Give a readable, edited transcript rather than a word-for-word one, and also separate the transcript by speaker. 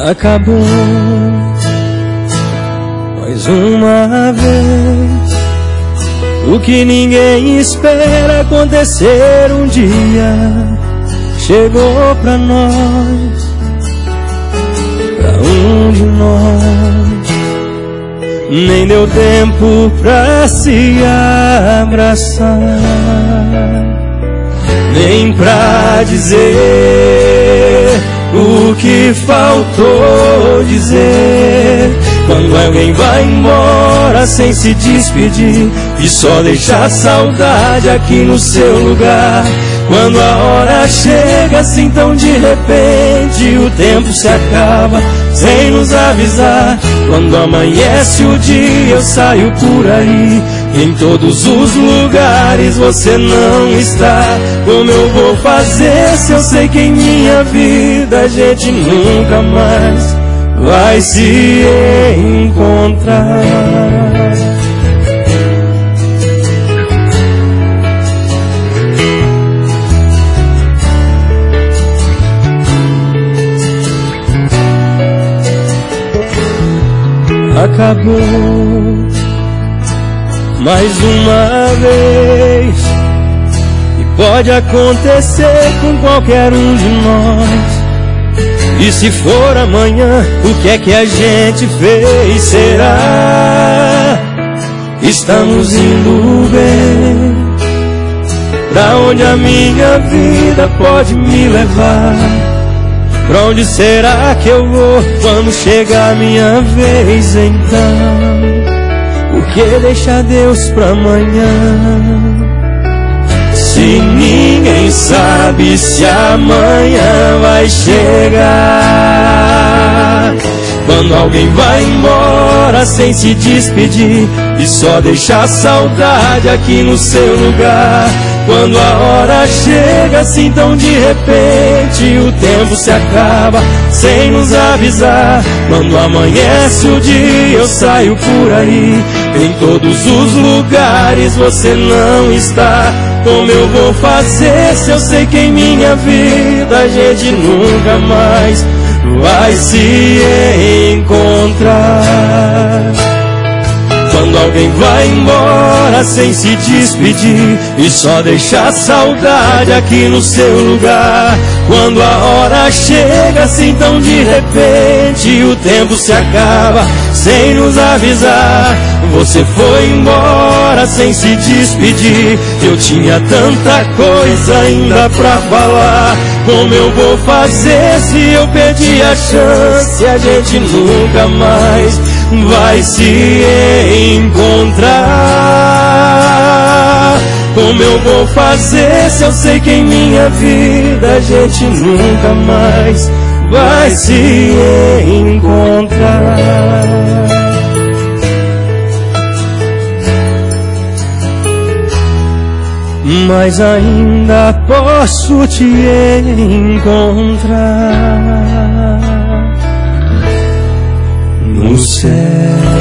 Speaker 1: Acabou mais uma vez. O que ninguém espera acontecer um dia chegou pra nós, pra um de nós. Nem deu tempo pra se abraçar, nem pra dizer o que faltou dizer. Quando alguém vai embora sem se despedir e só deixa a saudade aqui no seu lugar. Quando a hora chega assim tão de repente, o tempo se acaba sem nos avisar. Quando amanhece o dia eu saio por aí, em todos os lugares você não está. Como eu vou fazer se eu sei que em minha vida a gente nunca mais vai se encontrar? Acabou mais uma vez, e pode acontecer com qualquer um de nós. E se for amanhã, o que é que a gente fez? Será? Estamos indo bem? Pra onde a minha vida pode me levar? Pra onde será que eu vou quando chegar a minha vez então? Por que deixar Deus pra amanhã? Se ninguém sabe se amanhã vai chegar. Quando alguém vai embora sem se despedir e só deixa a saudade aqui no seu lugar. Quando a hora chega assim tão de repente, o tempo se acaba sem nos avisar. Quando amanhece o dia eu saio por aí, em todos os lugares você não está. Como eu vou fazer se eu sei que em minha vida a gente nunca mais vai se encontrar? Quando alguém vai embora sem se despedir e só deixa a saudade aqui no seu lugar. Quando a hora chega assim tão de repente, o tempo se acaba sem nos avisar. Você foi embora sem se despedir, eu tinha tanta coisa ainda pra falar. Como eu vou fazer se eu perdi a chance? A gente nunca mais vai se encontrar. Como eu vou fazer se eu sei que em minha vida a gente nunca mais vai se encontrar? Mas ainda posso te encontrar no céu.